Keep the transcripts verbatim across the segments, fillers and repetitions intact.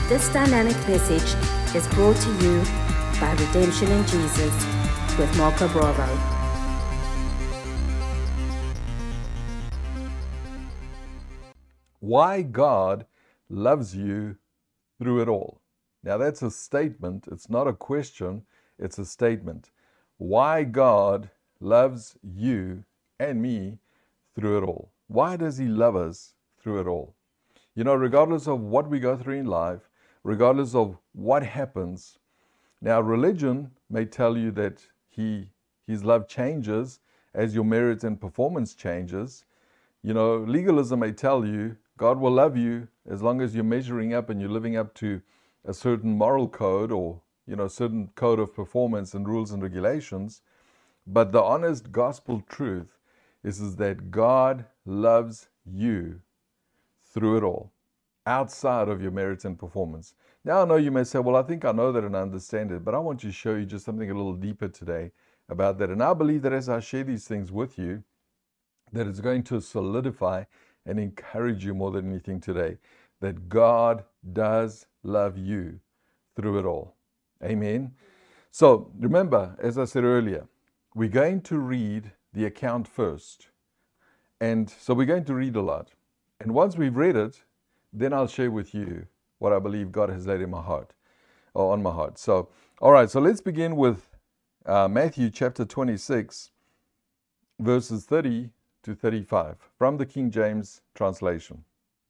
This dynamic message is brought to you by Redemption in Jesus with Marco Bravo. Why God loves you through it all. Now that's a statement. It's not a question. It's a statement. Why God loves you and me through it all. Why does He love us through it all? You know, regardless of what we go through in life, regardless of what happens. Now, religion may tell you that he, His love changes as your merit and performance changes. You know, legalism may tell you God will love you as long as you're measuring up and you're living up to a certain moral code or, you know, certain code of performance and rules and regulations. But the honest gospel truth is, is that God loves you through it all, outside of your merits and performance. Now I know you may say, well, I think I know that and I understand it, but I want to show you just something a little deeper today about that. And I believe that as I share these things with you, that it's going to solidify and encourage you more than anything today, that God does love you through it all. Amen. So remember, as I said earlier, we're going to read the account first. And so we're going to read a lot. And once we've read it, then I'll share with you what I believe God has laid in my heart, or on my heart. So, all right, so let's begin with uh, Matthew chapter twenty-six, verses thirty to thirty-five, from the King James translation.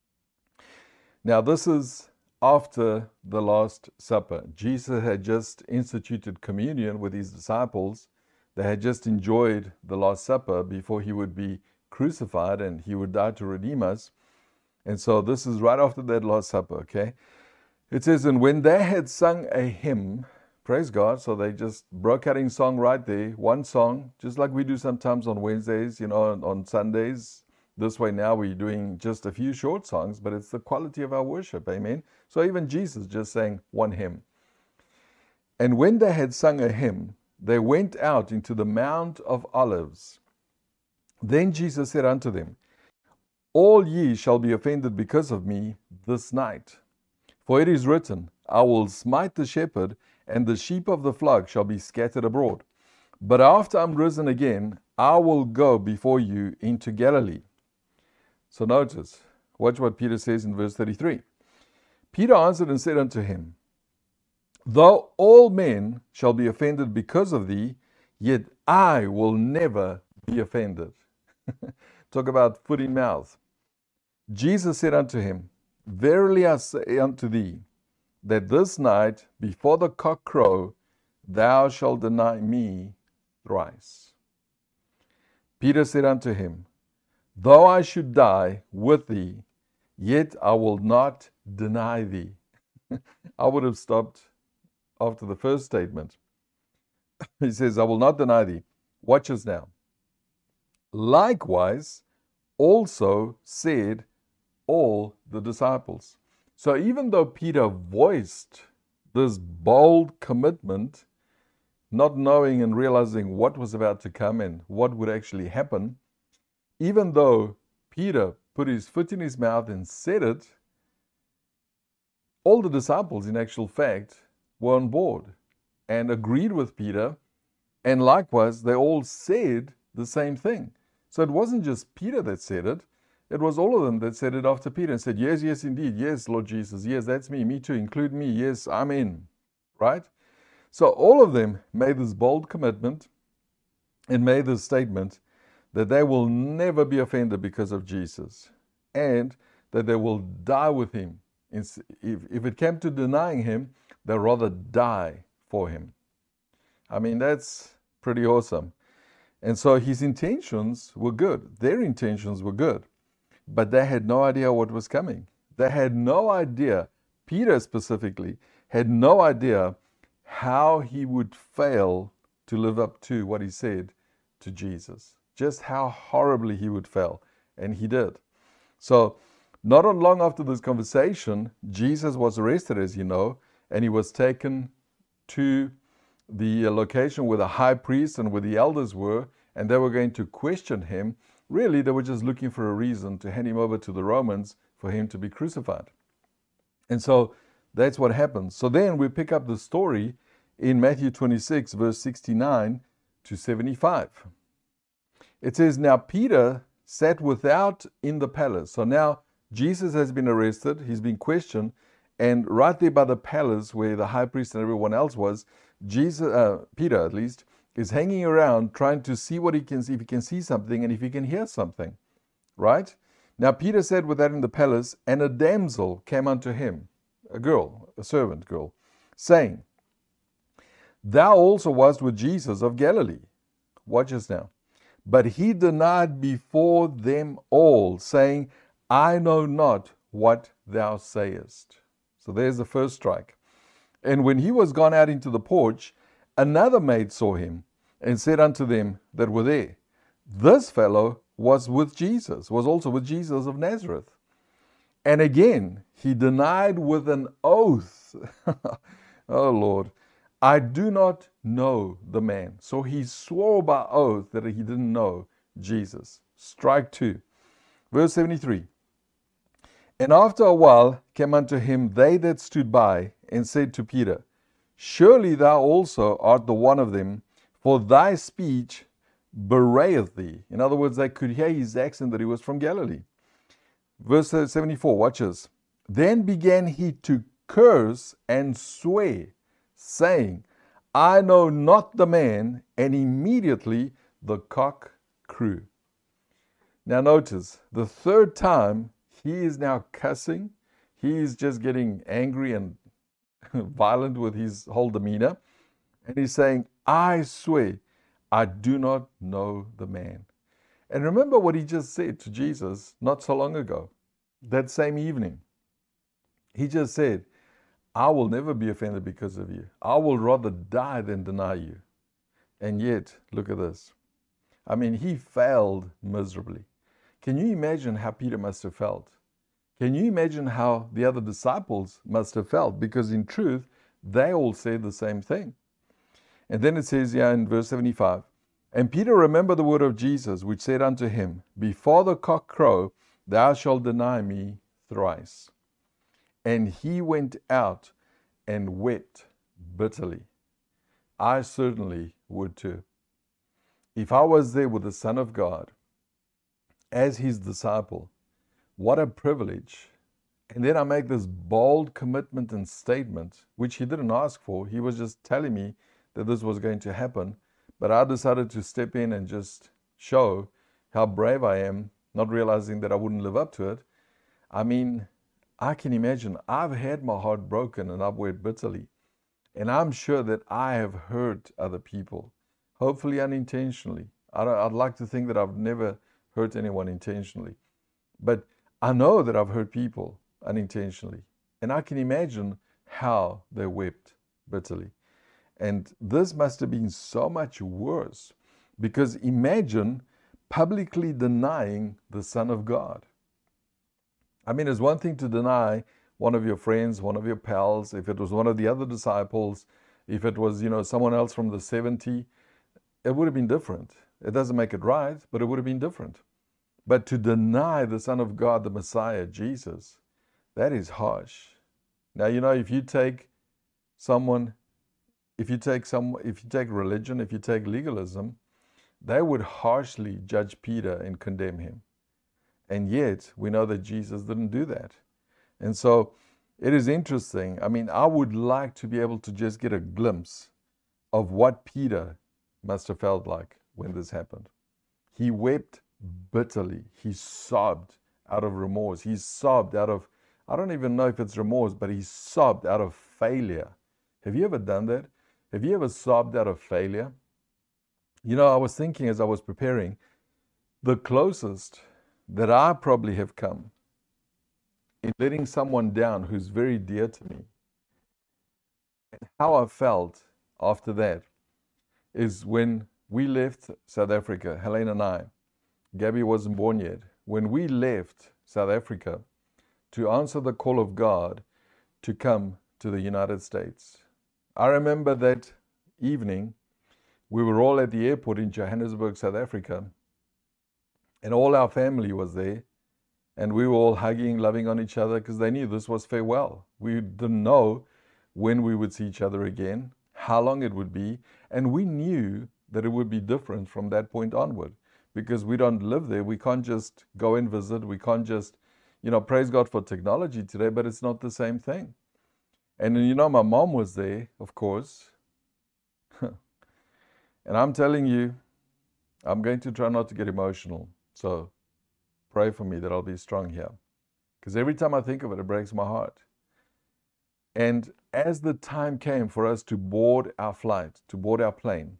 Now, this is after the Last Supper. Jesus had just instituted communion with His disciples. They had just enjoyed the Last Supper before He would be crucified and He would die to redeem us. And so this is right after that Last Supper, okay? It says, and when they had sung a hymn, praise God, so they just broke out in song right there, one song, just like we do sometimes on Wednesdays, you know, on, on Sundays. This way now we're doing just a few short songs, but it's the quality of our worship, amen? So even Jesus just sang one hymn. And when they had sung a hymn, they went out into the Mount of Olives. Then Jesus said unto them, all ye shall be offended because of me this night. For it is written, I will smite the shepherd, and the sheep of the flock shall be scattered abroad. But after I'm risen again, I will go before you into Galilee. So notice, watch what Peter says in verse thirty-three. Peter answered and said unto him, though all men shall be offended because of thee, yet I will never be offended. Talk about foot in mouth. Jesus said unto him, verily I say unto thee, that this night before the cock crow, thou shalt deny me thrice. Peter said unto him, though I should die with thee, yet I will not deny thee. I would have stopped after the first statement. He says, I will not deny thee. Watch us now. Likewise, also said all the disciples. So even though Peter voiced this bold commitment, not knowing and realizing what was about to come and what would actually happen, even though Peter put his foot in his mouth and said it, all the disciples, in actual fact, were on board and agreed with Peter, and likewise, they all said the same thing. So it wasn't just Peter that said it, it was all of them that said it after Peter and said, yes, yes, indeed, yes, Lord Jesus, yes, that's me, me too, include me, yes, I'm in, right? So all of them made this bold commitment and made this statement that they will never be offended because of Jesus, and that they will die with Him. If, if it came to denying Him, they'd rather die for Him. I mean, that's pretty awesome. And so His intentions were good. Their intentions were good. But they had no idea what was coming. They had no idea, Peter specifically, had no idea how he would fail to live up to what he said to Jesus. Just how horribly he would fail. And he did. So, not long after this conversation, Jesus was arrested, as you know, and he was taken to the location where the high priest and where the elders were, and they were going to question him. Really, they were just looking for a reason to hand him over to the Romans for him to be crucified. And so That's what happens. So then we pick up the story in Matthew twenty-six, verse sixty-nine to seventy-five. It says, now Peter sat without in the palace. So now Jesus has been arrested. He's been questioned. And right there by the palace where the high priest and everyone else was, Jesus, uh, Peter at least, is hanging around trying to see what he can see, if he can see something and if he can hear something. Right? Now Peter sat without in the palace, and a damsel came unto him, a girl, a servant girl, saying, thou also wast with Jesus of Galilee. Watch this now. But he denied before them all, saying, I know not what thou sayest. So there's the first strike. And when he was gone out into the porch, another maid saw him, and said unto them that were there, this fellow was with Jesus, was also with Jesus of Nazareth. And again, he denied with an oath, oh Lord, I do not know the man. So he swore by oath that he didn't know Jesus. Strike two. Verse seventy-three. And after a while came unto him they that stood by, and said to Peter, surely thou also art the one of them, for thy speech bewrayeth thee. In other words, they could hear his accent that he was from Galilee. Verse seventy-four, watch this. Then began he to curse and swear, saying, I know not the man, and immediately the cock crew. Now notice, the third time he is now cussing. He is just getting angry and violent with his whole demeanor. And he's saying, I swear, I do not know the man. And remember what he just said to Jesus not so long ago, that same evening. He just said, I will never be offended because of you. I will rather die than deny you. And yet, look at this. I mean, he failed miserably. Can you imagine how Peter must have felt? Can you imagine how the other disciples must have felt? Because in truth, they all said the same thing. And then it says here in verse seventy-five, and Peter remembered the word of Jesus, which said unto him, before the cock crow, thou shalt deny me thrice. And he went out and wept bitterly. I certainly would too. If I was there with the Son of God as his disciple, what a privilege. And then I make this bold commitment and statement, which he didn't ask for. He was just telling me that this was going to happen. But I decided to step in and just show how brave I am, not realizing that I wouldn't live up to it. I mean, I can imagine I've had my heart broken and I've wept bitterly. And I'm sure that I have hurt other people, hopefully unintentionally. I don't, I'd like to think that I've never hurt anyone intentionally. But I know that I've hurt people unintentionally. And I can imagine how they wept bitterly. And this must have been so much worse, because imagine publicly denying the Son of God. I mean, it's one thing to deny one of your friends, one of your pals, if it was one of the other disciples, if it was, you know, someone else from the seventy, it would have been different. It doesn't make it right, but it would have been different. But to deny the Son of God, the Messiah, Jesus, that is harsh. Now, you know, if you take someone, if you take some, if you take religion, if you take legalism, they would harshly judge Peter and condemn him. And yet, we know that Jesus didn't do that. And so, it is interesting. I mean, I would like to be able to just get a glimpse of what Peter must have felt like when this happened. He wept bitterly. He sobbed out of remorse. He sobbed out of, I don't even know if it's remorse, but he sobbed out of failure. Have you ever done that? Have you ever sobbed out of failure? You know, I was thinking as I was preparing, the closest that I probably have come in letting someone down who's very dear to me, and how I felt after that, is when we left South Africa, Helene and I. Gabby wasn't born yet. When we left South Africa to answer the call of God to come to the United States, I remember that evening, we were all at the airport in Johannesburg, South Africa, and all our family was there. And we were all hugging, loving on each other because they knew this was farewell. We didn't know when we would see each other again, how long it would be. And we knew that it would be different from that point onward because we don't live there. We can't just go and visit. We can't just, you know, praise God for technology today, but it's not the same thing. And, you know, my mom was there, of course. And I'm telling you, I'm going to try not to get emotional. So pray for me that I'll be strong here. Because every time I think of it, it breaks my heart. And as the time came for us to board our flight, to board our plane,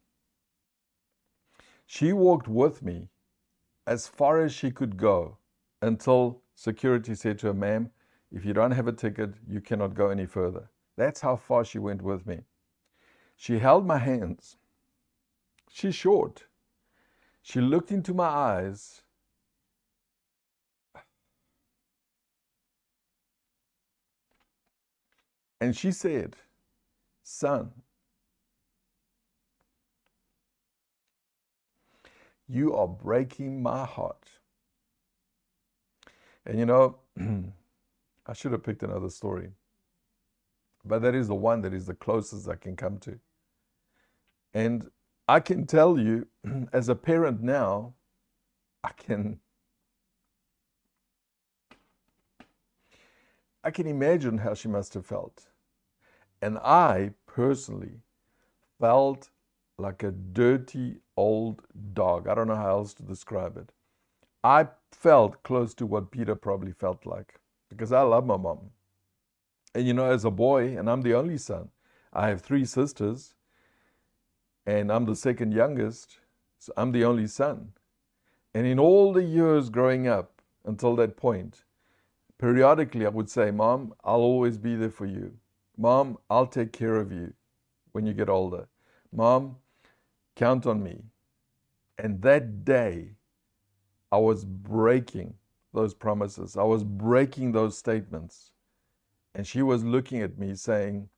she walked with me as far as she could go until security said to her, ma'am, if you don't have a ticket, you cannot go any further. That's how far she went with me. She held my hands. She's short. She looked into my eyes. And she said, son, you are breaking my heart. And you know, I should have picked another story, but that is the one that is the closest I can come to. And I can tell you, as a parent now, I can, I can imagine how she must have felt. And I personally felt like a dirty old dog. I don't know how else to describe it. I felt close to what Peter probably felt like because I love my mom. And you know, as a boy, and I'm the only son, I have three sisters, and I'm the second youngest, so I'm the only son. And in all the years growing up until that point, periodically I would say, Mom, I'll always be there for you. Mom, I'll take care of you when you get older. Mom, count on me. And that day, I was breaking those promises. I was breaking those statements. And she was looking at me saying,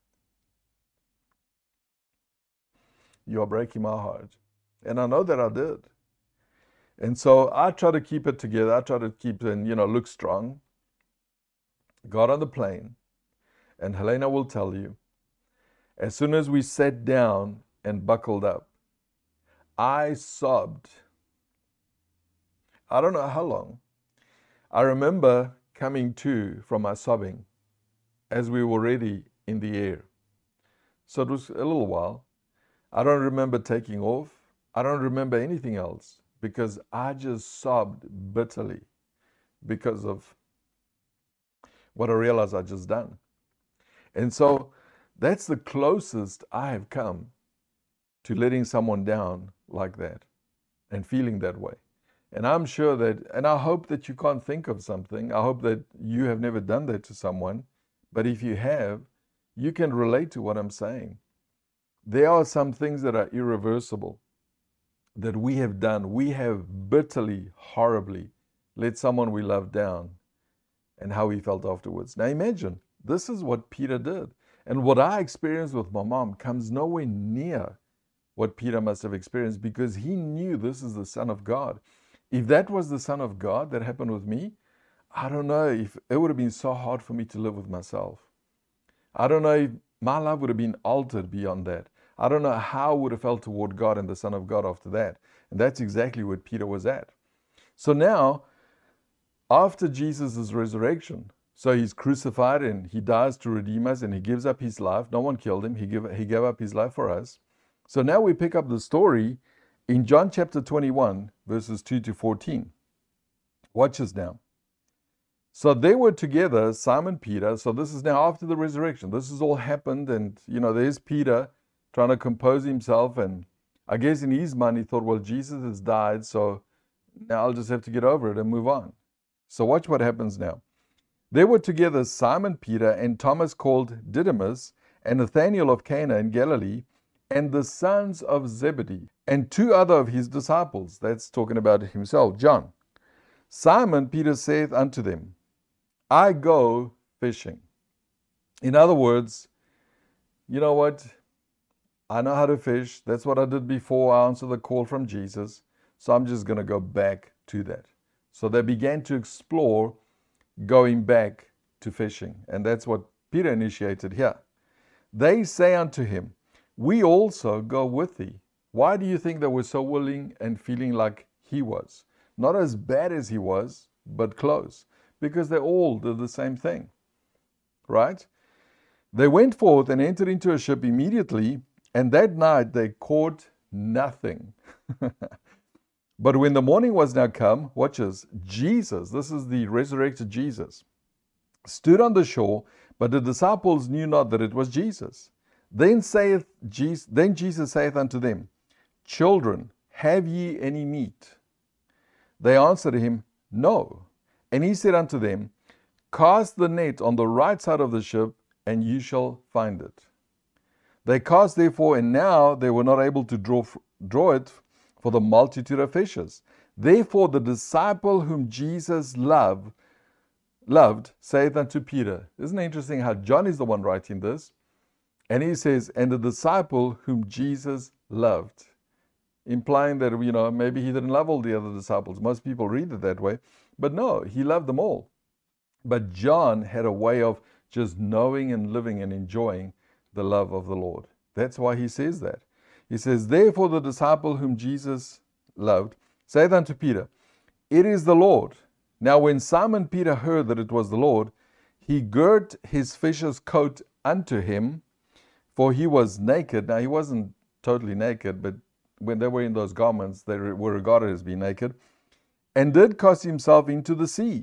you are breaking my heart. And I know that I did. And so I try to keep it together. I try to keep it, you know, look strong. Got on the plane. And Helena will tell you, as soon as we sat down and buckled up, I sobbed. I don't know how long. I remember coming to from my sobbing as we were already in the air. So it was a little while. I don't remember taking off. I don't remember anything else because I just sobbed bitterly because of what I realized I'd just done. And so that's the closest I have come to letting someone down like that and feeling that way. And I'm sure that, and I hope that you can't think of something. I hope that you have never done that to someone. But if you have, you can relate to what I'm saying. There are some things that are irreversible that we have done. We have bitterly, horribly let someone we love down and how he felt afterwards. Now imagine, this is what Peter did. And what I experienced with my mom comes nowhere near what Peter must have experienced because he knew this is the Son of God. If that was the Son of God that happened with me, I don't know if it would have been so hard for me to live with myself. I don't know if my life would have been altered beyond that. I don't know how I would have felt toward God and the Son of God after that. And that's exactly what Peter was at. So now, after Jesus' resurrection, so he's crucified and he dies to redeem us and he gives up his life. No one killed him. He gave, he gave up his life for us. So now we pick up the story in John chapter twenty-one, verses two to fourteen. Watch this now. So they were together, Simon Peter. So this is now after the resurrection. This has all happened. And, you know, there's Peter trying to compose himself. And I guess in his mind, he thought, well, Jesus has died. So now I'll just have to get over it and move on. So watch what happens now. They were together, Simon Peter and Thomas called Didymus and Nathanael of Cana in Galilee and the sons of Zebedee and two other of his disciples. That's talking about himself, John. Simon Peter saith unto them, I go fishing. In other words, you know what? I know how to fish. That's what I did before I answered the call from Jesus. So I'm just going to go back to that. So they began to explore going back to fishing. And that's what Peter initiated here. They say unto him, we also go with thee. Why do you think they were so willing and feeling like he was? Not as bad as he was, but close. Because they all did the same thing. Right? They went forth and entered into a ship immediately, and that night they caught nothing. But when the morning was now come, watch this, Jesus, this is the resurrected Jesus, stood on the shore, but the disciples knew not that it was Jesus. Then saith Jesus, then Jesus saith unto them, Children, have ye any meat? They answered him, No. And he said unto them, Cast the net on the right side of the ship, and you shall find it. They cast therefore, and now they were not able to draw, draw it for the multitude of fishes. Therefore the disciple whom Jesus loved, loved saith unto Peter. Isn't it interesting how John is the one writing this? And he says, and the disciple whom Jesus loved. Implying that, you know, maybe he didn't love all the other disciples. Most people read it that way. But no, he loved them all. But John had a way of just knowing and living and enjoying the love of the Lord. That's why he says that. He says, Therefore the disciple whom Jesus loved saith unto Peter, It is the Lord. Now when Simon Peter heard that it was the Lord, he girt his fisher's coat unto him, for he was naked. Now he wasn't totally naked, but when they were in those garments, they were regarded as being naked, and did cast himself into the sea.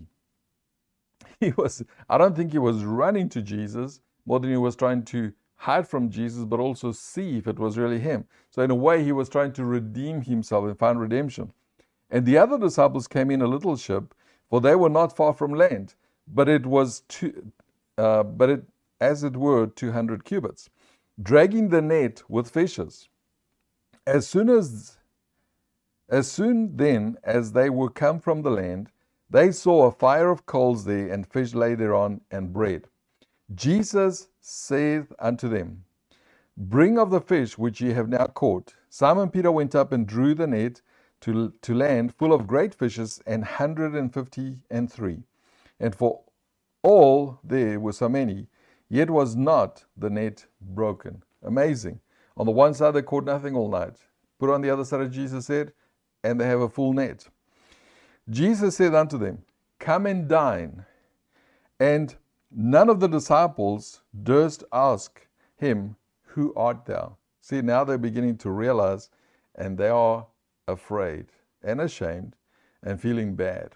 He was, I don't think he was running to Jesus more than he was trying to hide from Jesus, but also see if it was really him. So in a way, he was trying to redeem himself and find redemption. And the other disciples came in a little ship, for they were not far from land, but it was two, uh, but it, as it were, two hundred cubits, dragging the net with fishes. As soon as, as soon then as they were come from the land, they saw a fire of coals there, and fish lay thereon, and bread. Jesus saith unto them, Bring of the fish which ye have now caught. Simon Peter went up and drew the net to, to land full of great fishes, an hundred and fifty and three. And for all there were so many, yet was not the net broken. Amazing. On the one side they caught nothing all night. Put on the other side, Jesus said, and they have a full net. Jesus said unto them, Come and dine. And none of the disciples durst ask him, Who art thou? See, now they're beginning to realize, and they are afraid and ashamed and feeling bad.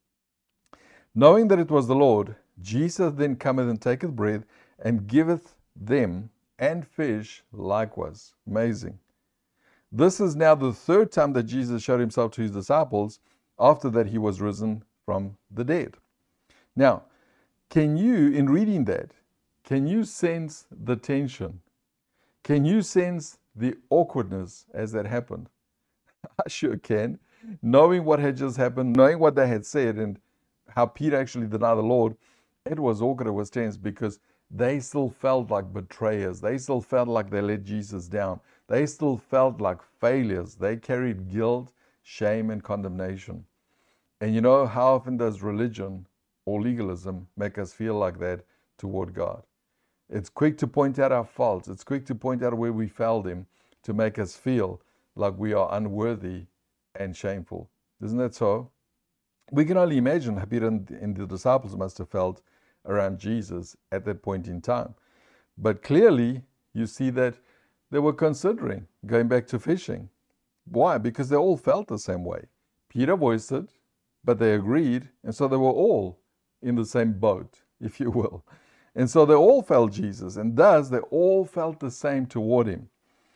Knowing that it was the Lord, Jesus then cometh and taketh bread and giveth them, and fish likewise. Amazing. This is now the third time that Jesus showed himself to his disciples after that he was risen from the dead. Now, can you, in reading that, can you sense the tension? Can you sense the awkwardness as that happened? I sure can. Knowing what had just happened, knowing what they had said, and how Peter actually denied the Lord, it was awkward, it was tense, because they still felt like betrayers. They still felt like they let Jesus down. They still felt like failures. They carried guilt, shame, and condemnation. And you know, how often does religion or legalism make us feel like that toward God? It's quick to point out our faults. It's quick to point out where we failed him, to make us feel like we are unworthy and shameful. Isn't that so? We can only imagine how Peter and the disciples must have felt around Jesus at that point in time. But clearly, you see that they were considering going back to fishing. Why? Because they all felt the same way. Peter voiced it, but they agreed, and so they were all in the same boat, if you will. And so they all felt Jesus, and thus they all felt the same toward him.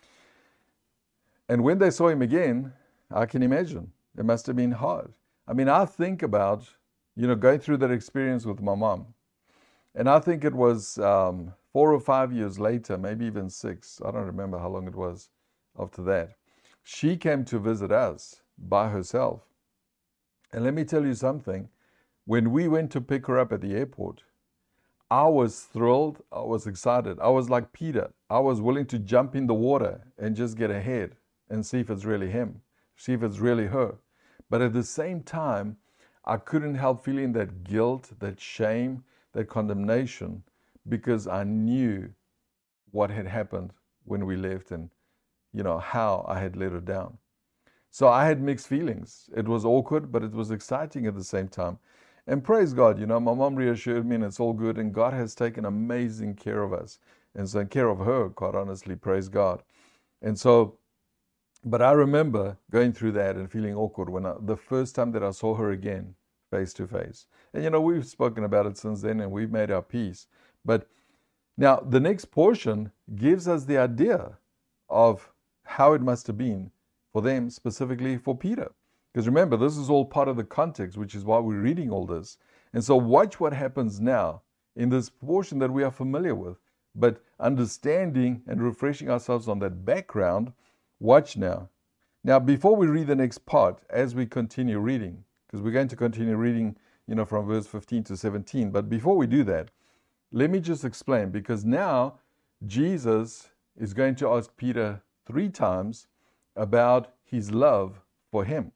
And when they saw him again, I can imagine, it must have been hard. I mean, I think about, you know, going through that experience with my mom. And I think it was um, four or five years later, maybe even six, I don't remember how long it was after that. She came to visit us by herself. And let me tell you something, when we went to pick her up at the airport, I was thrilled, I was excited. I was like Peter. I was willing to jump in the water and just get ahead and see if it's really him, see if it's really her. But at the same time, I couldn't help feeling that guilt, that shame, that condemnation, because I knew what had happened when we left and, you know, how I had let her down. So I had mixed feelings. It was awkward, but it was exciting at the same time. And praise God, you know, my mom reassured me and it's all good. And God has taken amazing care of us and so care of her, quite honestly, praise God. And so, but I remember going through that and feeling awkward when I, the first time that I saw her again, face to face. And, you know, we've spoken about it since then and we've made our peace. But now the next portion gives us the idea of how it must have been for them, specifically for Peter. Because remember, this is all part of the context, which is why we're reading all this. And so watch what happens now in this portion that we are familiar with. But understanding and refreshing ourselves on that background, watch now. Now, before we read the next part, as we continue reading, because we're going to continue reading, you know, from verse fifteen to seventeen. But before we do that, let me just explain, because now Jesus is going to ask Peter three times about his love for him.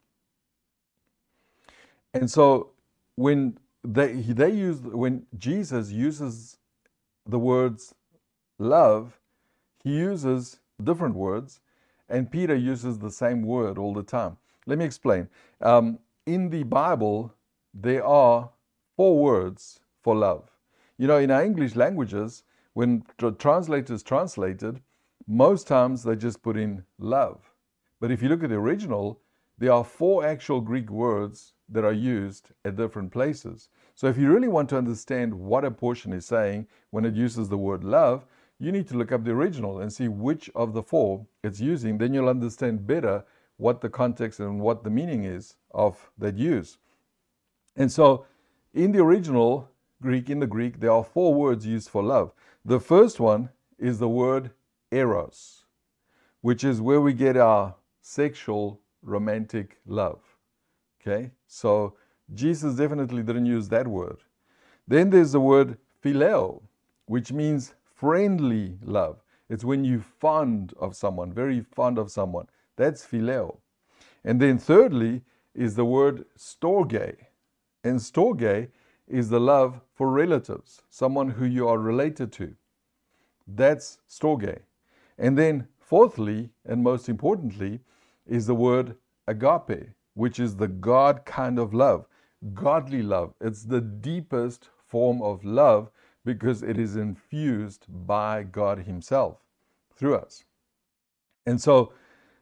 And so when they, they use, when Jesus uses the words love, he uses different words, and Peter uses the same word all the time. Let me explain. Um, in the Bible, there are four words for love. You know, in our English languages, when the translators translated, most times they just put in love. But if you look at the original, there are four actual Greek words that are used at different places. So if you really want to understand what a portion is saying when it uses the word love, you need to look up the original and see which of the four it's using. Then you'll understand better what the context and what the meaning is of that use. And so in the original Greek, in the Greek, there are four words used for love. The first one is the word eros, which is where we get our sexual romantic love. Okay, so Jesus definitely didn't use that word. Then there's the word phileo, which means friendly love. It's when you're fond of someone, very fond of someone. That's phileo. And then thirdly is the word storge. And storge is the love for relatives, someone who you are related to. That's storge. And then fourthly, and most importantly, is the word agape, which is the God kind of love, godly love. It's the deepest form of love because it is infused by God himself through us. And so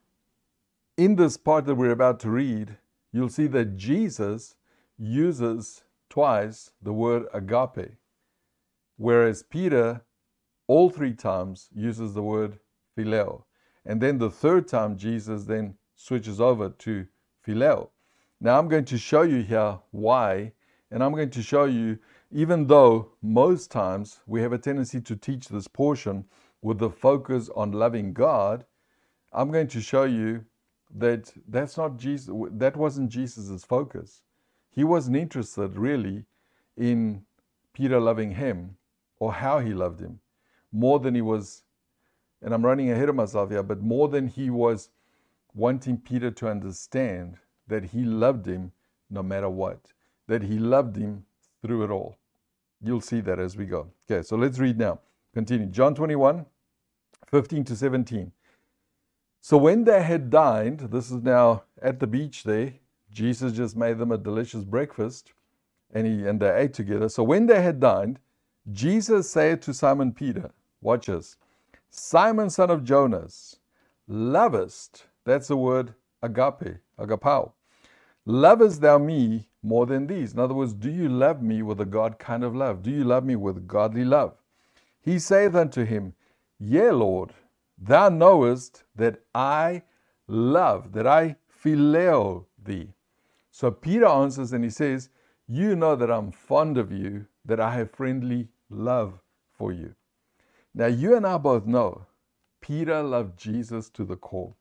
in this part that we're about to read, you'll see that Jesus uses twice the word agape, whereas Peter all three times uses the word phileo. And then the third time Jesus then switches over to phileo. Now I'm going to show you here why, and I'm going to show you, even though most times we have a tendency to teach this portion with the focus on loving God, I'm going to show you that that's not Jesus, that wasn't Jesus's focus. He wasn't interested really in Peter loving him or how he loved him, more than he was, and I'm running ahead of myself here, but more than he was wanting Peter to understand that he loved him no matter what, that he loved him through it all. You'll see that as we go. Okay, so let's read now. Continue. John twenty-one, fifteen to seventeen. So when they had dined, this is now at the beach there, Jesus just made them a delicious breakfast, and he and they ate together. So when they had dined, Jesus said to Simon Peter, watch this, Simon, son of Jonas, lovest, that's the word agape, agapao, lovest thou me more than these? In other words, do you love me with a God kind of love? Do you love me with godly love? He saith unto him, Yea, Lord, thou knowest that I love, that I phileo thee. So Peter answers and he says, you know that I'm fond of you, that I have friendly love for you. Now you and I both know Peter loved Jesus to the core.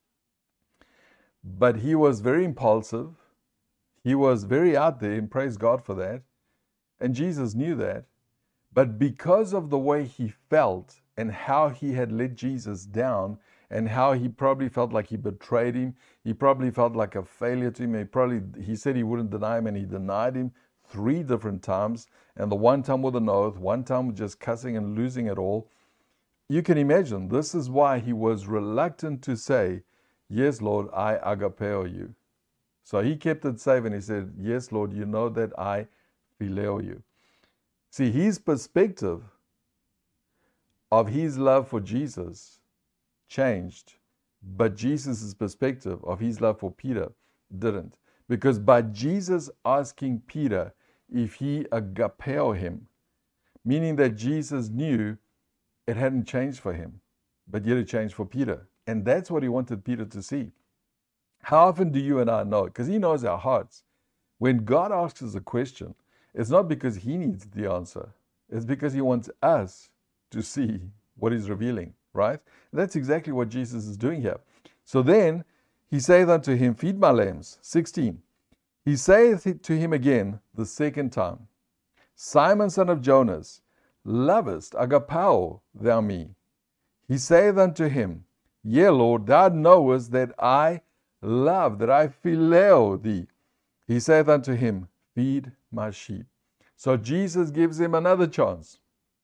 But he was very impulsive. He was very out there, and praise God for that. And Jesus knew that. But because of the way he felt and how he had let Jesus down and how he probably felt like he betrayed him. He probably felt like a failure to him. He probably, he said he wouldn't deny him, and he denied him three different times. And the one time with an oath, one time with just cussing and losing it all. You can imagine, this is why he was reluctant to say, yes, Lord, I agapeo you. So he kept it safe and he said, yes, Lord, you know that I phileo you. See, his perspective of his love for Jesus changed, but Jesus' perspective of his love for Peter didn't. Because by Jesus asking Peter if he agapeo him, meaning that Jesus knew it hadn't changed for him, but yet it changed for Peter. And that's what he wanted Peter to see. How often do you and I know? Because he knows our hearts. When God asks us a question, it's not because he needs the answer. It's because he wants us to see what he's revealing, right? And that's exactly what Jesus is doing here. So then he saith unto him, feed my lambs. sixteen. He saith to him again the second time, Simon, son of Jonas, lovest agapao thou me? He saith unto him, yea, Lord, thou knowest that I love, that I phileo thee. He saith unto him, feed my sheep. So Jesus gives him another chance.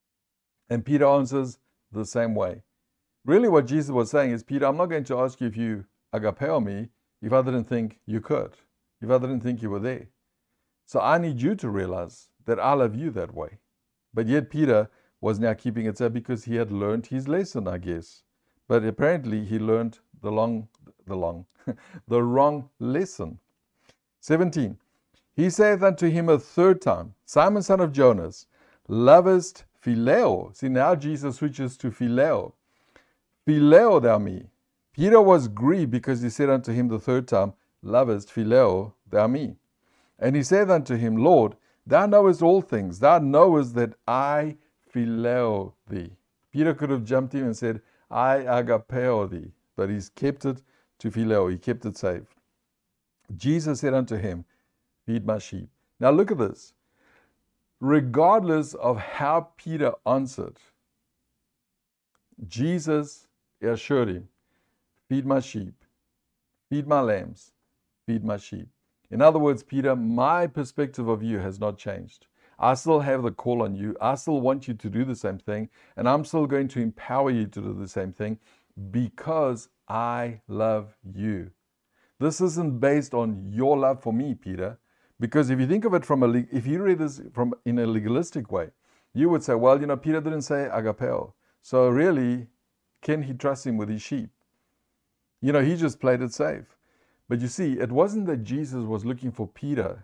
And Peter answers the same way. Really what Jesus was saying is, Peter, I'm not going to ask you if you agapeo me if I didn't think you could, if I didn't think you were there. So I need you to realize that I love you that way. But yet Peter was now keeping it safe because he had learned his lesson, I guess. But apparently he learned the long, the long, the wrong lesson. seventeen. He saith unto him a third time, Simon, son of Jonas, lovest phileo. See, now Jesus switches to phileo. Phileo thou me. Peter was grieved because he said unto him the third time, lovest phileo thou me. And he said unto him, Lord, thou knowest all things. Thou knowest that I phileo thee. Peter could have jumped in and said, I agapeo thee. But he's kept it to phileo. He kept it safe. Jesus said unto him, feed my sheep. Now look at this. Regardless of how Peter answered, Jesus assured him, feed my sheep, feed my lambs, feed my sheep. In other words, Peter, my perspective of you has not changed. I still have the call on you. I still want you to do the same thing. And I'm still going to empower you to do the same thing because I love you. This isn't based on your love for me, Peter. Because if you think of it from a, if you read this from in a legalistic way, you would say, well, you know, Peter didn't say agapeo. So really, can he trust him with his sheep? You know, he just played it safe. But you see, it wasn't that Jesus was looking for Peter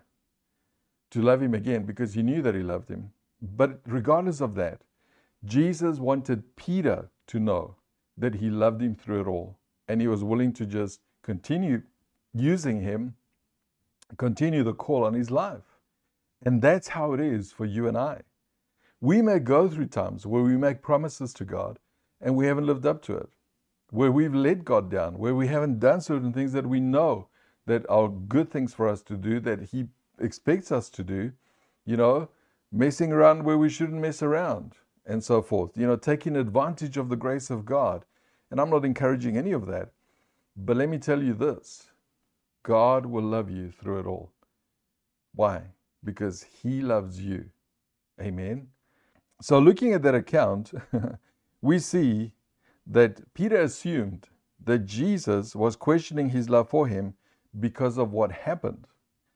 to love him again because he knew that he loved him. But regardless of that, Jesus wanted Peter to know that he loved him through it all. And he was willing to just continue using him, continue the call on his life. And that's how it is for you and I. We may go through times where we make promises to God and we haven't lived up to it, where we've let God down, where we haven't done certain things that we know that are good things for us to do, that he expects us to do, you know, messing around where we shouldn't mess around and so forth, you know, taking advantage of the grace of God. And I'm not encouraging any of that. But let me tell you this, God will love you through it all. Why? Because he loves you. Amen. So looking at that account, we see that Peter assumed that Jesus was questioning his love for him because of what happened.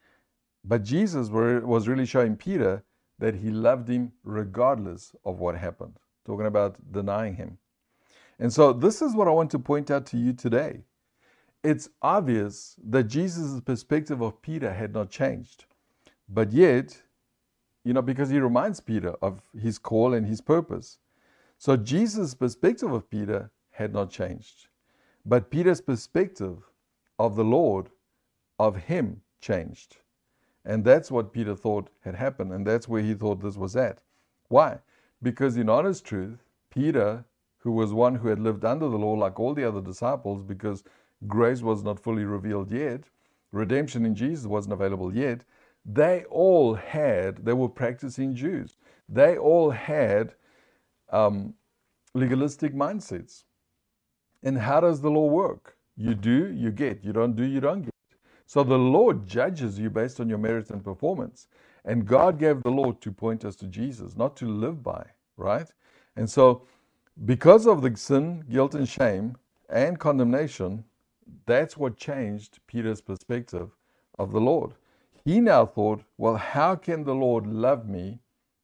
But Jesus was really showing Peter that he loved him regardless of what happened, talking about denying him. And so this is what I want to point out to you today. It's obvious that Jesus' perspective of Peter had not changed. But yet, you know, because he reminds Peter of his call and his purpose. So Jesus' perspective of Peter had not changed. But Peter's perspective of the Lord, of him, changed. And that's what Peter thought had happened. And that's where he thought this was at. Why? Because in honest truth, Peter, who was one who had lived under the law like all the other disciples, because grace was not fully revealed yet, redemption in Jesus wasn't available yet, they all had, they were practicing Jews. They all had um, legalistic mindsets. And how does the law work? You do, you get. You don't do, you don't get. So the law judges you based on your merits and performance. And God gave the law to point us to Jesus, not to live by, right? And so because of the sin, guilt, and shame and condemnation, that's what changed Peter's perspective of the Lord. He now thought, well, how can the Lord love me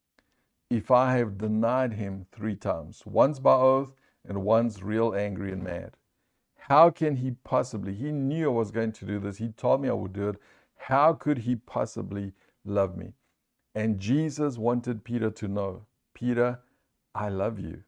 if I have denied him three times? Once by oath and once real angry and mad. How can he possibly, he knew I was going to do this. He told me I would do it. How could he possibly love me? And Jesus wanted Peter to know, Peter, I love you.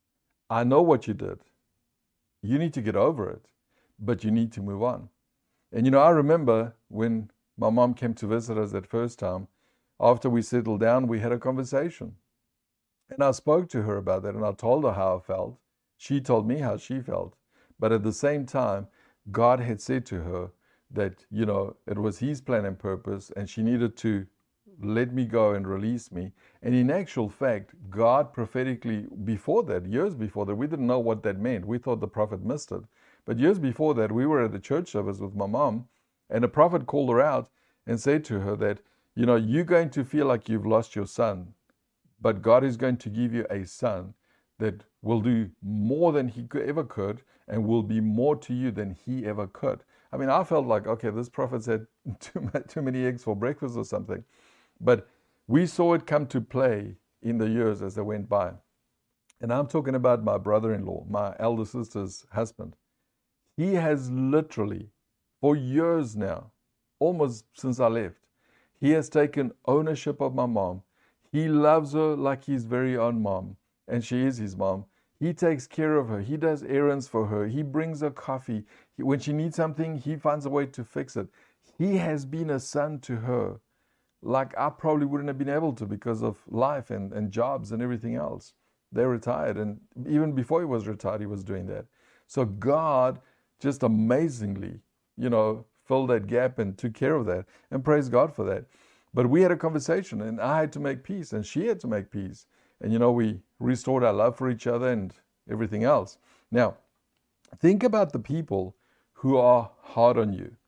I know what you did. You need to get over it, but you need to move on. And you know, I remember when my mom came to visit us that first time, after we settled down, we had a conversation. And I spoke to her about that, and I told her how I felt. She told me how she felt. But at the same time, God had said to her that, you know, it was his plan and purpose, and she needed to let me go and release me. And in actual fact, God prophetically, before that, years before that, we didn't know what that meant. We thought the prophet missed it. But years before that, we were at the church service with my mom, and the prophet called her out and said to her that, you know, you're going to feel like you've lost your son, but God is going to give you a son that will do more than he could, ever could, and will be more to you than he ever could. I mean, I felt like, okay, this prophet said too, too many eggs for breakfast or something. But we saw it come to play in the years as they went by. And I'm talking about my brother-in-law, my elder sister's husband. He has literally, for years now, almost since I left, he has taken ownership of my mom. He loves her like his very own mom, and she is his mom. He takes care of her. He does errands for her. He brings her coffee. He, when she needs something, he finds a way to fix it. He has been a son to her like I probably wouldn't have been able to because of life and, and jobs and everything else. They retired, and even before he was retired, he was doing that. So God just amazingly, you know, filled that gap and took care of that, and praise God for that. But we had a conversation, and I had to make peace, and she had to make peace. And, you know, we restored our love for each other and everything else. Now, think about the people who are hard on you,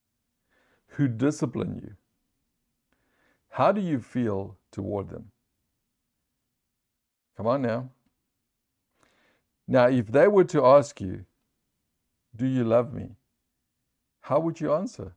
who discipline you. How do you feel toward them? Come on now. Now, if they were to ask you, do you love me? How would you answer?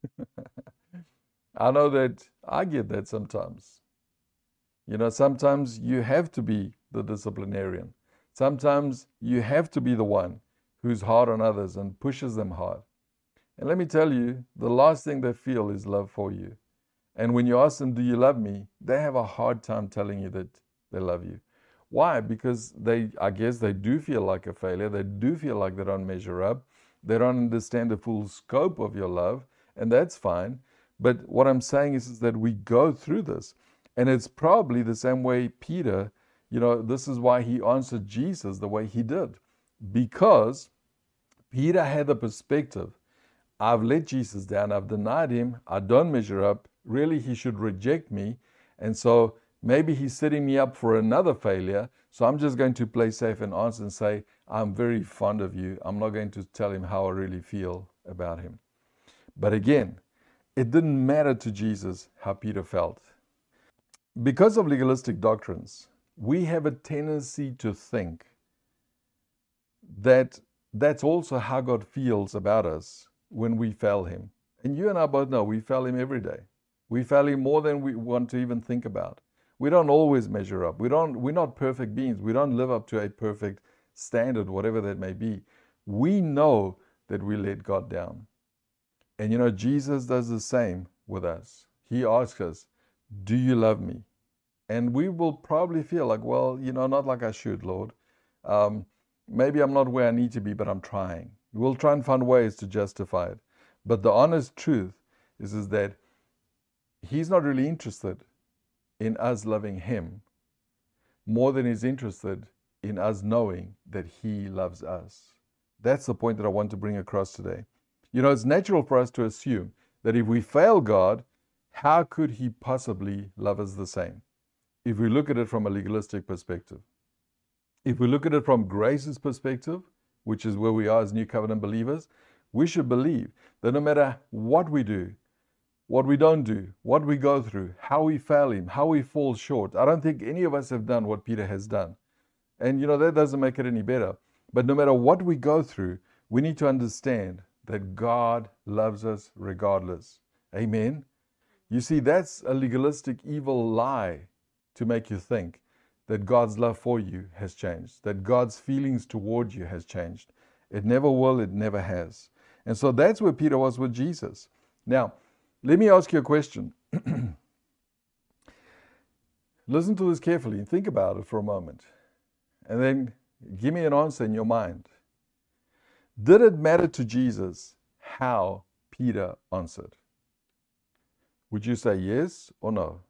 I know that I get that sometimes. You know, sometimes you have to be the disciplinarian. Sometimes you have to be the one who's hard on others and pushes them hard. And let me tell you, the last thing they feel is love for you. And when you ask them, do you love me? They have a hard time telling you that they love you. Why? Because they, I guess they do feel like a failure. They do feel like they don't measure up. They don't understand the full scope of your love, and that's fine. But what I'm saying is, is that we go through this. And it's probably the same way Peter, you know, this is why he answered Jesus the way he did. Because Peter had the perspective, I've let Jesus down, I've denied him, I don't measure up, really he should reject me, and so maybe he's setting me up for another failure, so I'm just going to play safe and answer and say, I'm very fond of you, I'm not going to tell him how I really feel about him. But again, it didn't matter to Jesus how Peter felt. Because of legalistic doctrines, we have a tendency to think that that's also how God feels about us when we fail him. And you and I both know we fail him every day. We fail him more than we want to even think about. We don't always measure up. We don't, we're not perfect beings. We don't live up to a perfect standard, whatever that may be. We know that we let God down. And you know, Jesus does the same with us. He asks us, do you love me? And we will probably feel like, well, you know, not like I should, Lord. Um, maybe I'm not where I need to be, but I'm trying. We'll try and find ways to justify it. But the honest truth is, is that he's not really interested in us loving him more than he's interested in us knowing that he loves us. That's the point that I want to bring across today. You know, it's natural for us to assume that if we fail God, how could he possibly love us the same? If we look at it from a legalistic perspective. If we look at it from grace's perspective, which is where we are as New Covenant believers, we should believe that no matter what we do, what we don't do, what we go through, how we fail Him, how we fall short, I don't think any of us have done what Peter has done. And you know, that doesn't make it any better. But no matter what we go through, we need to understand that God loves us regardless. Amen? You see, that's a legalistic, evil lie to make you think that God's love for you has changed, that God's feelings toward you has changed. It never will, it never has. And so that's where Peter was with Jesus. Now, let me ask you a question. Listen to this carefully and think about it for a moment. And then give me an answer in your mind. Did it matter to Jesus how Peter answered? Would you say yes or no?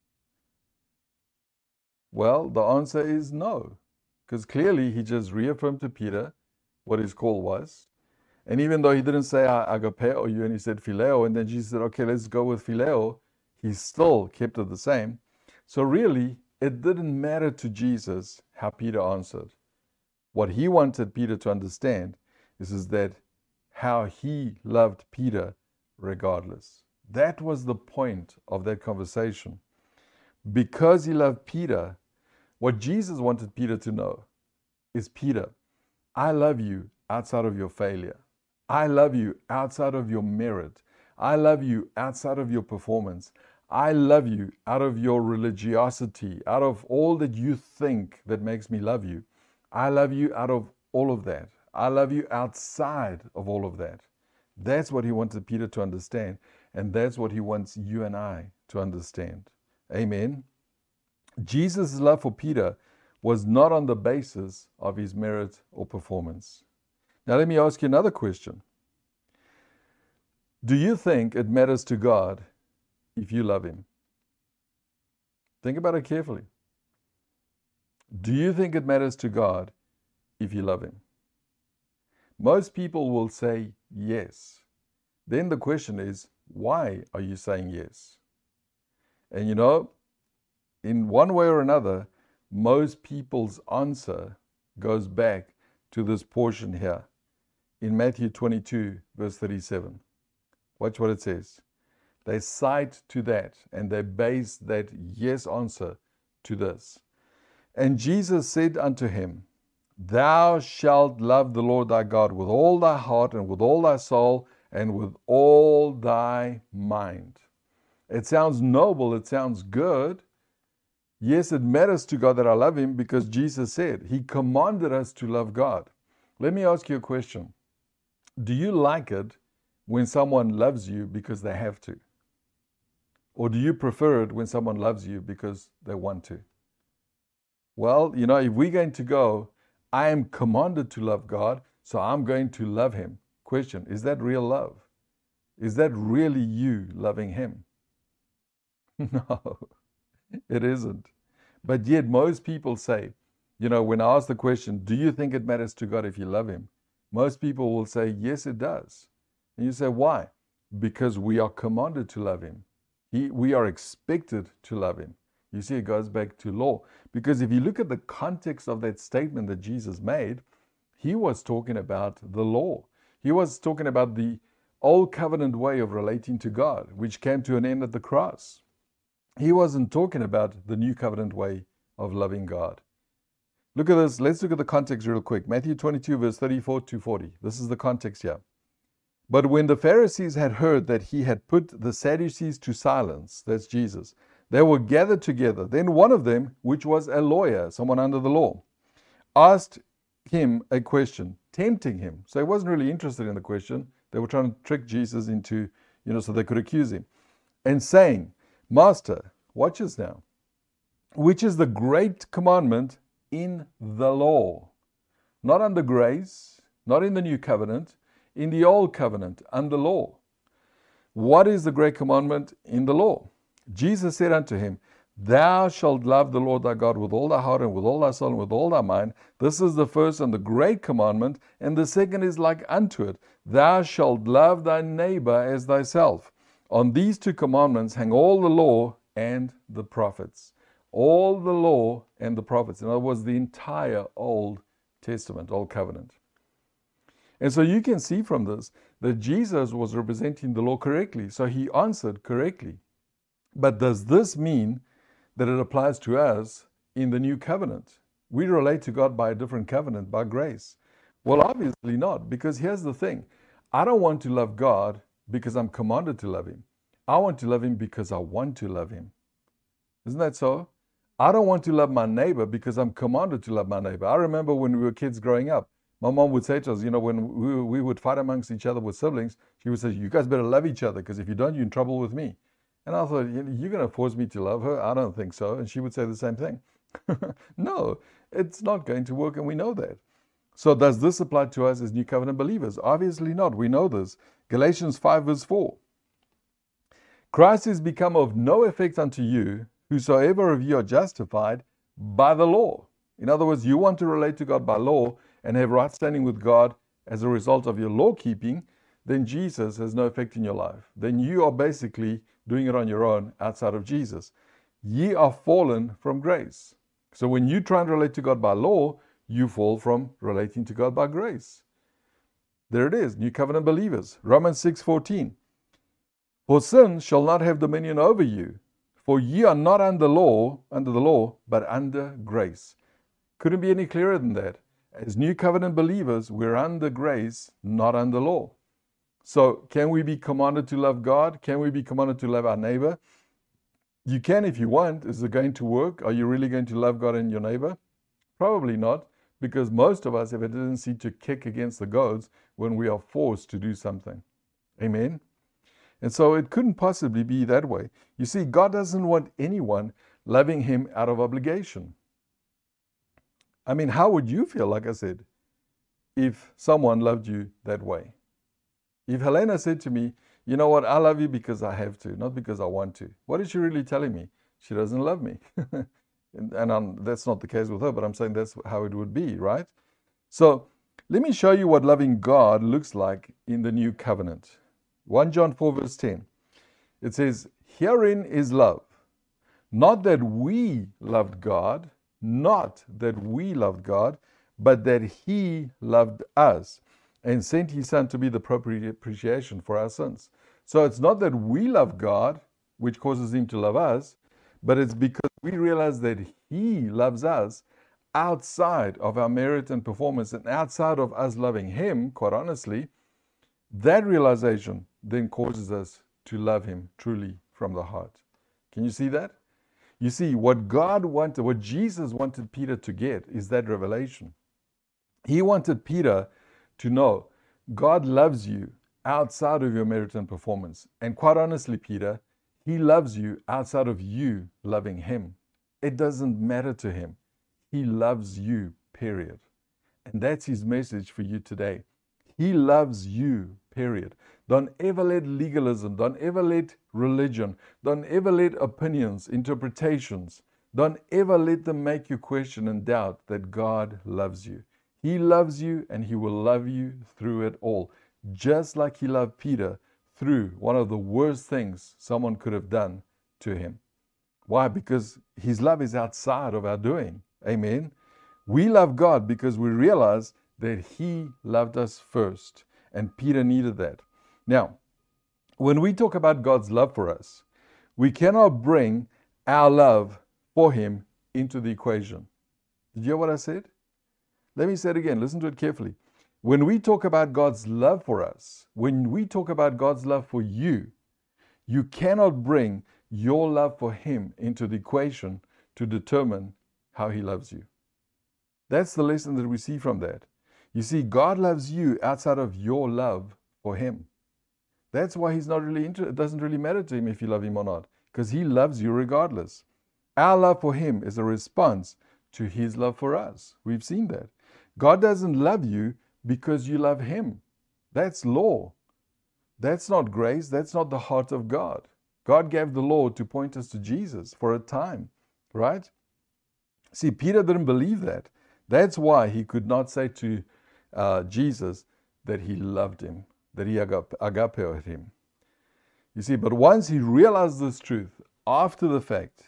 Well, the answer is no. Because clearly he just reaffirmed to Peter what his call was. And even though he didn't say agapeo you and he said phileo, and then Jesus said, okay, let's go with phileo, he still kept it the same. So really, it didn't matter to Jesus how Peter answered. What he wanted Peter to understand is, is that how he loved Peter regardless. That was the point of that conversation. Because he loved Peter, what Jesus wanted Peter to know is, Peter, I love you outside of your failure. I love you outside of your merit. I love you outside of your performance. I love you out of your religiosity, out of all that you think that makes me love you. I love you out of all of that. I love you outside of all of that. That's what he wanted Peter to understand, and that's what he wants you and I to understand. Amen. Jesus' love for Peter was not on the basis of his merit or performance. Now let me ask you another question. Do you think it matters to God if you love Him? Think about it carefully. Do you think it matters to God if you love Him? Most people will say yes. Then the question is, why are you saying yes? And you know, in one way or another, most people's answer goes back to this portion here in Matthew twenty-two, verse thirty-seven. Watch what it says. They cite to that and they base that yes answer to this. And Jesus said unto him, Thou shalt love the Lord thy God with all thy heart and with all thy soul and with all thy mind. It sounds noble, it sounds good. Yes, it matters to God that I love Him because Jesus said, He commanded us to love God. Let me ask you a question. Do you like it when someone loves you because they have to? Or do you prefer it when someone loves you because they want to? Well, you know, if we're going to go, I am commanded to love God, so I'm going to love Him. Question, is that real love? Is that really you loving Him? No, it isn't. But yet most people say, you know, when I ask the question, do you think it matters to God if you love Him? Most people will say, yes, it does. And you say, why? Because we are commanded to love Him. He, we are expected to love Him. You see, it goes back to law. Because if you look at the context of that statement that Jesus made, He was talking about the law. He was talking about the old covenant way of relating to God, which came to an end at the cross. He wasn't talking about the new covenant way of loving God. Look at this. Let's look at the context real quick. Matthew twenty-two, verse thirty-four to forty. This is the context here. But when the Pharisees had heard that He had put the Sadducees to silence, that's Jesus, they were gathered together. Then one of them, which was a lawyer, someone under the law, asked Him a question, tempting Him. So He wasn't really interested in the question. They were trying to trick Jesus into, you know, so they could accuse Him. And saying, Master, watch this now, which is the great commandment in the law? Not under grace, not in the new covenant, in the old covenant, under law. What is the great commandment in the law? Jesus said unto him, Thou shalt love the Lord thy God with all thy heart and with all thy soul and with all thy mind. This is the first and the great commandment, and the second is like unto it. Thou shalt love thy neighbor as thyself. On these two commandments hang all the law and the prophets. All the law and the prophets. In other words, the entire Old Testament, Old Covenant. And so you can see from this that Jesus was representing the law correctly. So he answered correctly. But does this mean that it applies to us in the new covenant? We relate to God by a different covenant, by grace. Well, obviously not, because here's the thing. I don't want to love God because I'm commanded to love him. I want to love him because I want to love him. Isn't that so? I don't want to love my neighbor because I'm commanded to love my neighbor. I remember when we were kids growing up, my mom would say to us, you know, when we, we would fight amongst each other with siblings, she would say, you guys better love each other, because if you don't, you're in trouble with me. And I thought, you're going to force me to love her? I don't think so. And she would say the same thing. No, it's not going to work, and we know that. So does this apply to us as New Covenant believers? Obviously not. We know this. Galatians five verse four. Christ is become of no effect unto you, whosoever of you are justified by the law. In other words, you want to relate to God by law and have right standing with God as a result of your law keeping, then Jesus has no effect in your life. Then you are basically doing it on your own outside of Jesus. Ye are fallen from grace. So when you try and relate to God by law, you fall from relating to God by grace. There it is, New Covenant believers. Romans six fourteen. For sin shall not have dominion over you, for ye are not under law, under the law, but under grace. Couldn't be any clearer than that. As New Covenant believers, we're under grace, not under law. So can we be commanded to love God? Can we be commanded to love our neighbor? You can if you want. Is it going to work? Are you really going to love God and your neighbor? Probably not, because most of us have a tendency to kick against the goads when we are forced to do something. Amen? And so it couldn't possibly be that way. You see, God doesn't want anyone loving him out of obligation. I mean, how would you feel, like I said, if someone loved you that way? If Helena said to me, you know what, I love you because I have to, not because I want to. What is she really telling me? She doesn't love me. and and I'm, that's not the case with her, but I'm saying that's how it would be, right? So let me show you what loving God looks like in the new covenant. First John four verse ten. It says, herein is love, not that we loved God, not that we loved God, but that he loved us and sent his son to be the propitiation for our sins. So it's not that we love God, which causes him to love us, but it's because we realize that he loves us outside of our merit and performance and outside of us loving him, quite honestly. That realization then causes us to love him truly from the heart. Can you see that? You see, what God wanted, what Jesus wanted Peter to get is that revelation. He wanted Peter to know God loves you outside of your merit and performance. And quite honestly, Peter, he loves you outside of you loving him. It doesn't matter to him. He loves you, period. And that's his message for you today. He loves you, period. Don't ever let legalism, don't ever let religion, don't ever let opinions, interpretations, don't ever let them make you question and doubt that God loves you. He loves you and he will love you through it all, just like he loved Peter through one of the worst things someone could have done to him. Why? Because his love is outside of our doing. Amen. We love God because we realize that he loved us first, and Peter needed that. Now, when we talk about God's love for us, we cannot bring our love for him into the equation. Did you hear what I said? Let me say it again. Listen to it carefully. When we talk about God's love for us, when we talk about God's love for you, you cannot bring your love for him into the equation to determine how he loves you. That's the lesson that we see from that. You see, God loves you outside of your love for him. That's why he's not really interested. It doesn't really matter to him if you love him or not, because he loves you regardless. Our love for him is a response to his love for us. We've seen that. God doesn't love you because you love him. That's law. That's not grace. That's not the heart of God. God gave the law to point us to Jesus for a time, right? See, Peter didn't believe that. That's why he could not say to uh, Jesus that he loved him, that he agaped him. You see, but once he realized this truth, after the fact,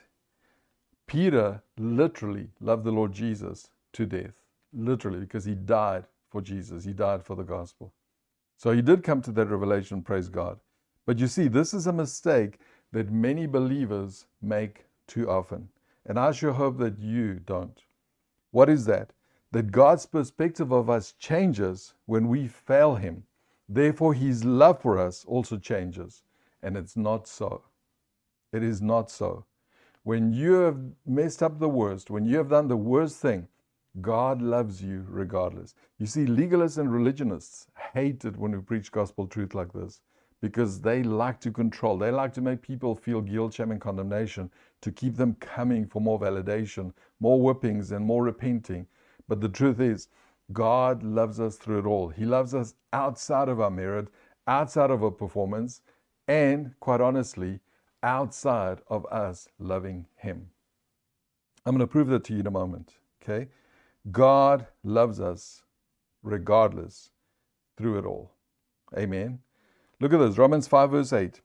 Peter literally loved the Lord Jesus to death. Literally, because he died for Jesus. He died for the gospel. So he did come to that revelation, praise God. But you see, this is a mistake that many believers make too often. And I sure hope that you don't. What is that? That God's perspective of us changes when we fail him. Therefore, his love for us also changes. And it's not so. It is not so. When you have messed up the worst, when you have done the worst thing, God loves you regardless. You see, legalists and religionists hate it when we preach gospel truth like this because they like to control. They like to make people feel guilt, shame, and condemnation to keep them coming for more validation, more whippings, and more repenting. But the truth is, God loves us through it all. He loves us outside of our merit, outside of our performance, and quite honestly, outside of us loving him. I'm going to prove that to you in a moment, okay? God loves us regardless through it all. Amen. Look at this, Romans five verse eight.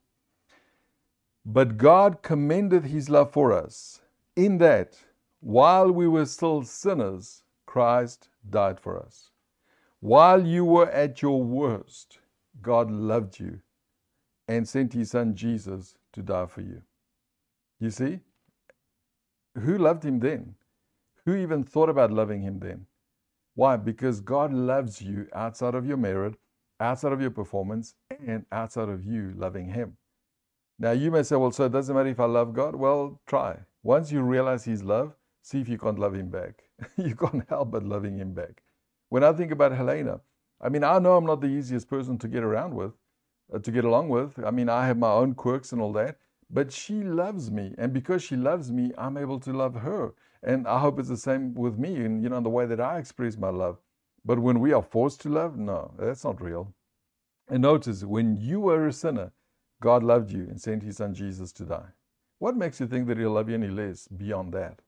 But God commendeth his love for us, in that while we were still sinners, Christ died for us. While you were at your worst, God loved you and sent his son Jesus to die for you. You see? Who loved him then? Who even thought about loving him then? Why? Because God loves you outside of your merit, outside of your performance, and outside of you loving him. Now you may say, well, so it doesn't matter if I love God? Well, try. Once you realize his love, see if you can't love him back. You can't help but loving him back. When I think about Helena, I mean, I know I'm not the easiest person to get around with, uh, to get along with. I mean, I have my own quirks and all that, but she loves me. And because she loves me, I'm able to love her. And I hope it's the same with me and, you know, the way that I express my love. But when we are forced to love, no, that's not real. And notice, when you were a sinner, God loved you and sent his son Jesus to die. What makes you think that he'll love you any less beyond that?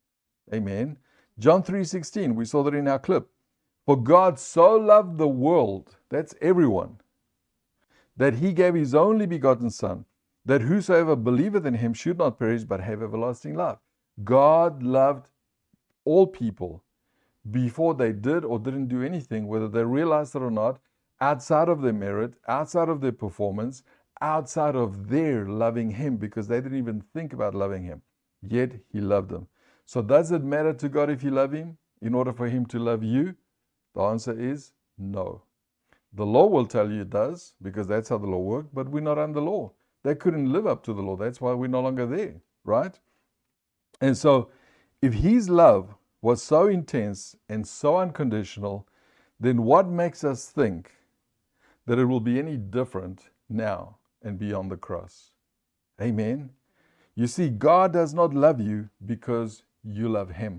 Amen. John three sixteen, we saw that in our clip. For God so loved the world, that's everyone, that he gave his only begotten Son, that whosoever believeth in him should not perish but have everlasting life. God loved all people before they did or didn't do anything, whether they realized it or not, outside of their merit, outside of their performance, outside of their loving him, because they didn't even think about loving him. Yet he loved them. So does it matter to God if you love him in order for him to love you? The answer is no. The law will tell you it does, because that's how the law worked, but we're not under the law. They couldn't live up to the law. That's why we're no longer there, right? And so if his love was so intense and so unconditional, then what makes us think that it will be any different now and beyond the cross? Amen. You see, God does not love you because you love him.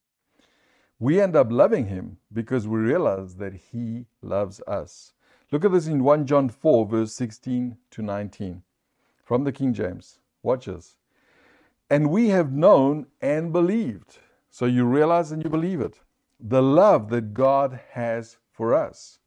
We end up loving him because we realize that he loves us. Look at this in First John four, verse sixteen to nineteen, from the King James. Watch this. And we have known and believed. So you realize and you believe it. The love that God has for us.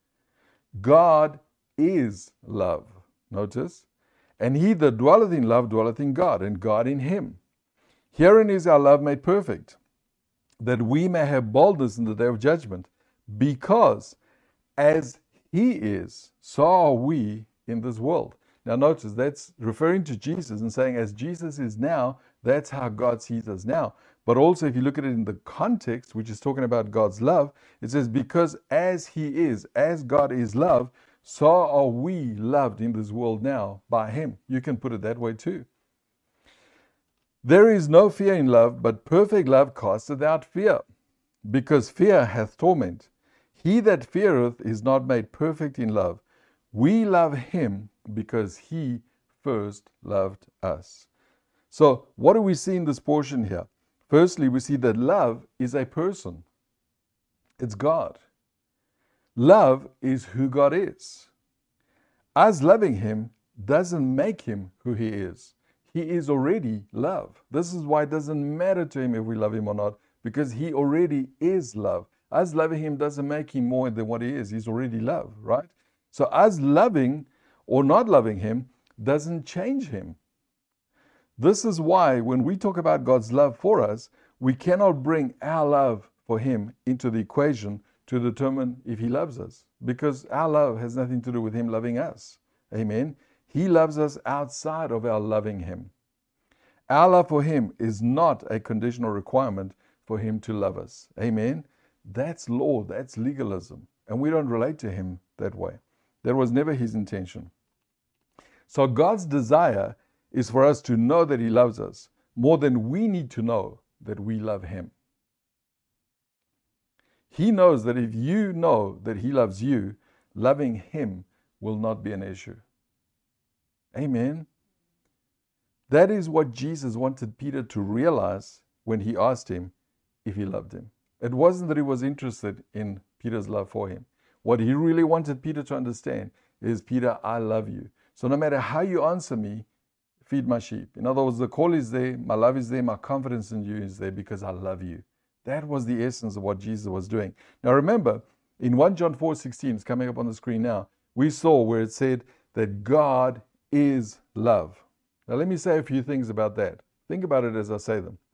God is love. Notice. And he that dwelleth in love dwelleth in God, and God in him. Herein is our love made perfect, that we may have boldness in the day of judgment, because as he is, so are we in this world. Now notice, that's referring to Jesus and saying, as Jesus is now, that's how God sees us now. But also, if you look at it in the context, which is talking about God's love, it says, because as he is, as God is love, so are we loved in this world now by him. You can put it that way too. There is no fear in love, but perfect love casteth out fear, because fear hath torment. He that feareth is not made perfect in love. We love him because he first loved us. So what do we see in this portion here? Firstly, we see that love is a person. It's God. Love is who God is. Us loving him doesn't make him who he is. He is already love. This is why it doesn't matter to him if we love him or not, because he already is love. Us loving him doesn't make him more than what he is. He's already love, right? So us loving or not loving him doesn't change him. This is why when we talk about God's love for us, we cannot bring our love for him into the equation to determine if he loves us, because our love has nothing to do with him loving us. Amen. He loves us outside of our loving him. Our love for him is not a conditional requirement for him to love us. Amen. That's law, that's legalism, and we don't relate to him that way. That was never his intention. So God's desire is for us to know that he loves us more than we need to know that we love him. He knows that if you know that he loves you, loving him will not be an issue. Amen. That is what Jesus wanted Peter to realize when he asked him if he loved him. It wasn't that he was interested in Peter's love for him. What he really wanted Peter to understand is, Peter, I love you. So no matter how you answer me, feed my sheep. In other words, the call is there, my love is there, my confidence in you is there because I love you. That was the essence of what Jesus was doing. Now remember, in First John four sixteen, it's coming up on the screen now, we saw where it said that God is love. Now let me say a few things about that. Think about it as I say them.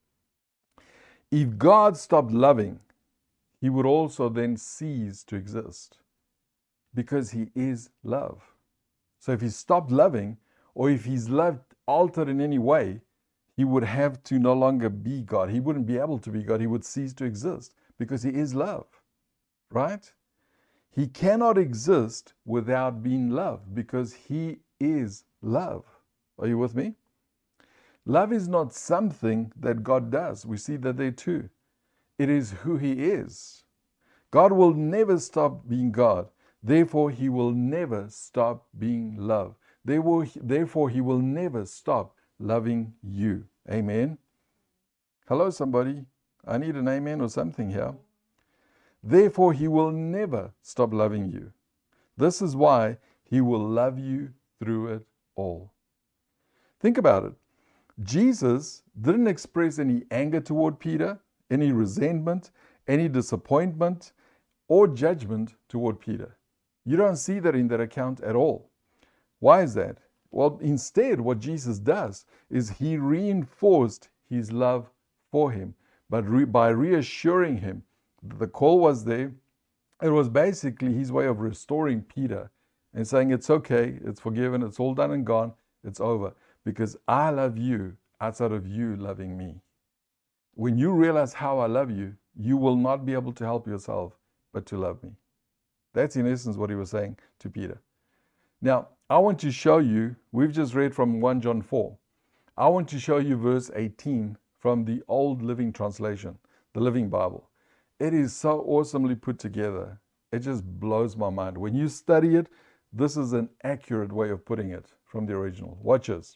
If God stopped loving, he would also then cease to exist because he is love. So if he stopped loving, or if his love altered in any way, he would have to no longer be God. He wouldn't be able to be God. He would cease to exist because he is love, right? He cannot exist without being love because he is love. Are you with me? Love is not something that God does. We see that there too. It is who he is. God will never stop being God. Therefore, he will never stop being love. Therefore, he will never stop loving you. Amen. Hello, somebody. I need an amen or something here. Therefore, he will never stop loving you. This is why he will love you through it all. Think about it. Jesus didn't express any anger toward Peter, any resentment, any disappointment, or judgment toward Peter. You don't see that in that account at all. Why is that? Well, instead, what Jesus does is he reinforced his love for him, but re- by reassuring him that the call was there. It was basically his way of restoring Peter and saying, it's okay, it's forgiven, it's all done and gone, it's over, because I love you outside of you loving me. When you realize how I love you, you will not be able to help yourself but to love me. That's in essence what he was saying to Peter. Now, I want to show you, we've just read from First John four. I want to show you verse eighteen from the Old Living Translation, the Living Bible. It is so awesomely put together. It just blows my mind. When you study it, this is an accurate way of putting it from the original. Watch this.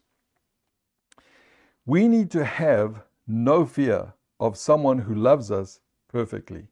We need to have no fear of someone who loves us perfectly.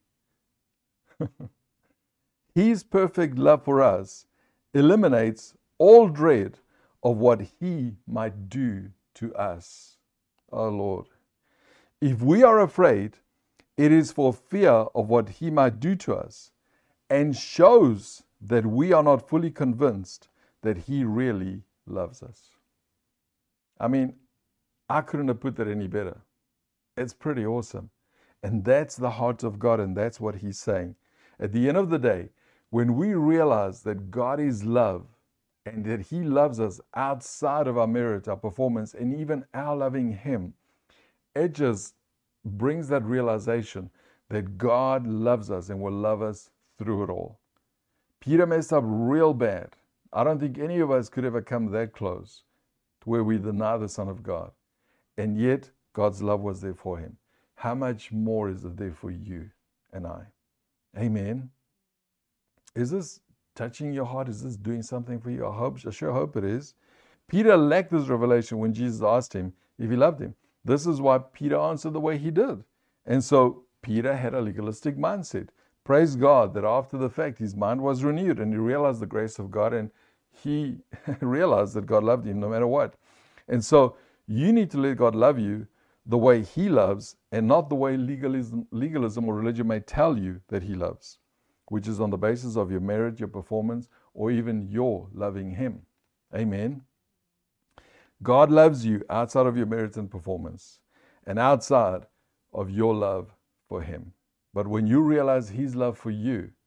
His perfect love for us eliminates all dread of what he might do to us. Oh Lord. If we are afraid, it is for fear of what he might do to us, and shows that we are not fully convinced that he really loves us. I mean, I couldn't have put that any better. It's pretty awesome. And that's the heart of God, and that's what he's saying. At the end of the day, when we realize that God is love and that he loves us outside of our merit, our performance, and even our loving him, it just brings that realization that God loves us and will love us through it all. Peter messed up real bad. I don't think any of us could ever come that close to where we deny the Son of God. And yet, God's love was there for him. How much more is it there for you and I? Amen. Is this touching your heart? Is this doing something for you? I hope, I sure hope it is. Peter lacked this revelation when Jesus asked him if he loved him. This is why Peter answered the way he did. And so Peter had a legalistic mindset. Praise God that after the fact his mind was renewed and he realized the grace of God, and he realized that God loved him no matter what. And so you need to let God love you the way he loves, and not the way legalism, legalism or religion may tell you that he loves, which is on the basis of your merit, your performance, or even your loving him. Amen. God loves you outside of your merit and performance, and outside of your love for him. But when you realize his love for you,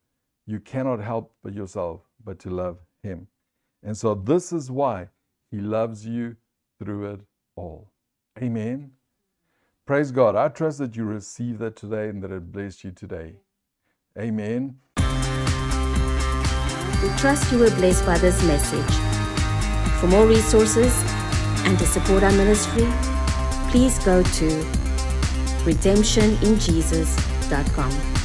you cannot help but yourself but to love him. And so this is why he loves you through it all. Amen. Praise God. I trust that you receive that today and that it blessed you today. Amen. We trust you were blessed by this message. For more resources and to support our ministry, please go to redemption in jesus dot com.